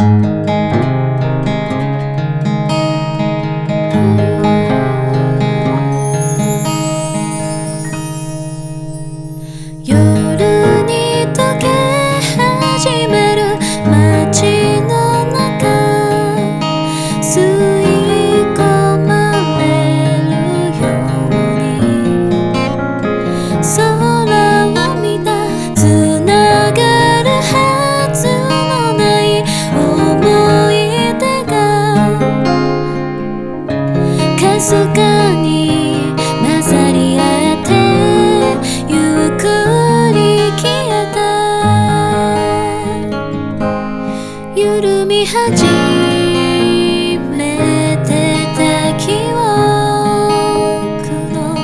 夜に溶け始める街の中、吸い込まれるように空を見た。つながるはずのない思い出がかすかに混ざり合ってゆっくり消えた。緩み始めてた記憶の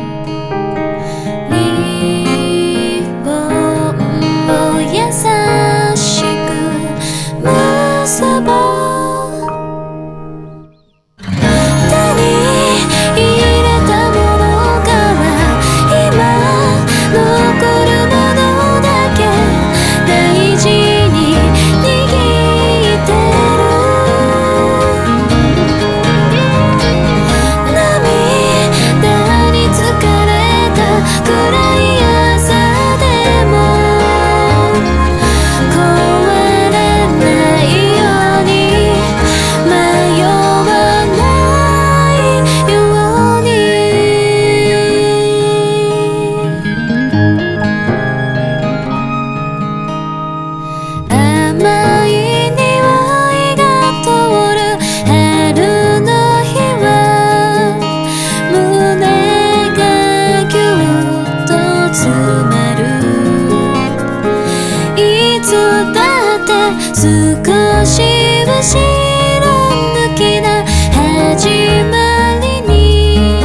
リボンを優しく結ぼう。少し後ろ向きな始まりに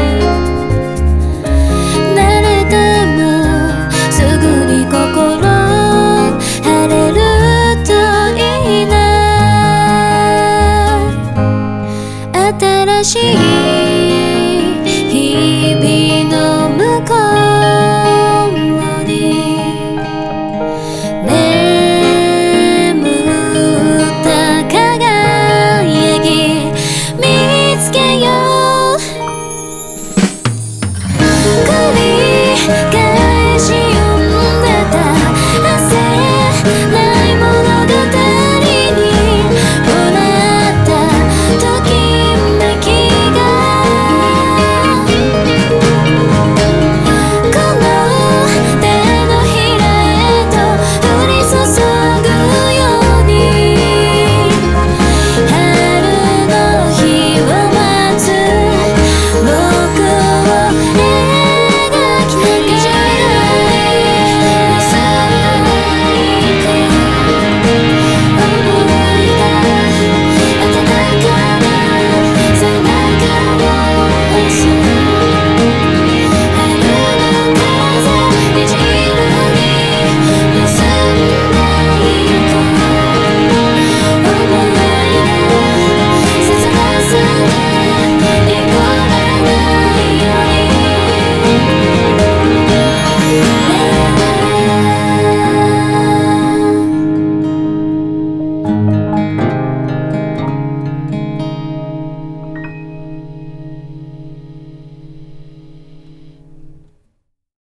慣れてもすぐに心晴れるといいな。新しい